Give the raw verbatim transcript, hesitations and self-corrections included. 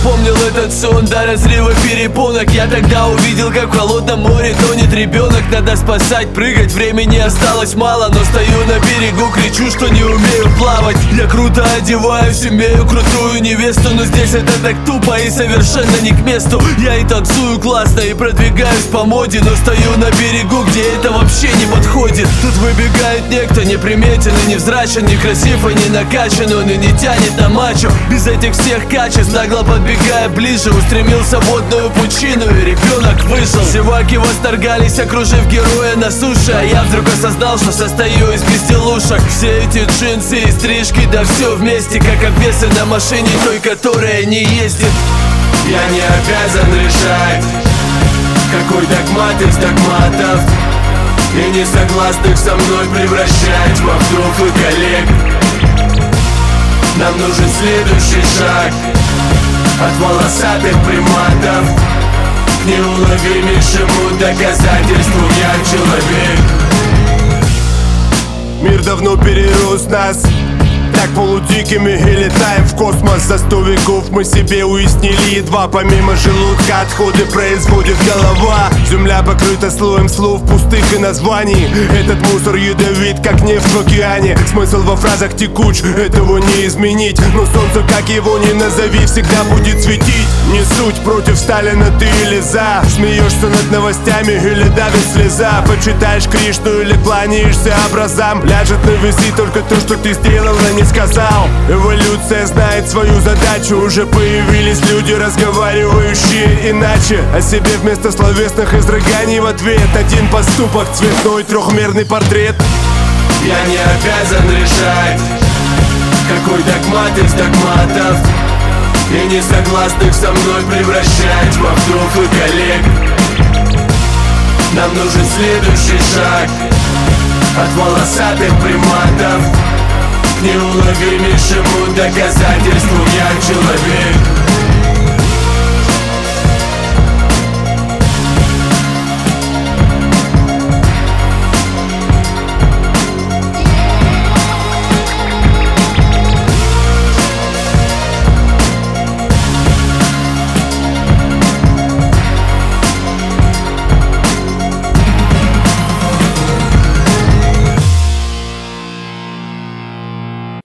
запомнил этот сон до разрыва перепонок. Я тогда увидел, как в холодном море тонет ребенок. Надо спасать, прыгать, времени осталось мало. Но стою на берегу, кричу, что не умею плавать. Я круто одеваюсь, имею крутую невесту, но здесь это так тупо и совершенно не к месту. Я и танцую классно, и продвигаюсь по моде, но стою на берегу, где это вообще не подходит. Тут выбегает некто неприметен и невзрачен, некрасив и не накачан, он и не тянет на мачо. Без этих всех качеств, нагло подбегая ближе, устремился в водную пучину, и ребенок вышел. Зеваки восторгались, окружив героя на суше, а я вдруг осознал, что состою из безделушек. Все эти джинсы и стрижки, да все вместе, как обвесы на машине той, которая не ездит. Я не обязан решать, какой догмат из догматов, и несогласных со мной превращать во вдруг и коллег. Нам нужен следующий шаг от волосатых приматов к неуловимейшему доказательству: я человек. Мир давно перерос нас, так полудикими, и летаем в космос. За сто веков мы себе уяснили едва. Помимо желудка отходы производит голова. Земля покрыта слоем слов пустых и названий. Этот мусор ядовит, как нефть в океане. Смысл во фразах текуч, этого не изменить. Но солнце, как его ни назови, всегда будет светить. Не суть, против Сталина ты или за. Смеешься над новостями или давит слеза. Почитаешь Кришну или кланяешься образам. Ляжет на весы только то, что ты сделал, а не сказал. Эволюция знает свою задачу. Уже появились люди, разговаривающие иначе о себе вместо словесных изрыганий. В ответ один поступок, цветной трехмерный портрет. Я не обязан решать, какой догмат из догматов, и несогласных со мной превращать во вдруг и коллег. Нам нужен следующий шаг от волосатых приматов к неуловимейшему доказательству: я человек.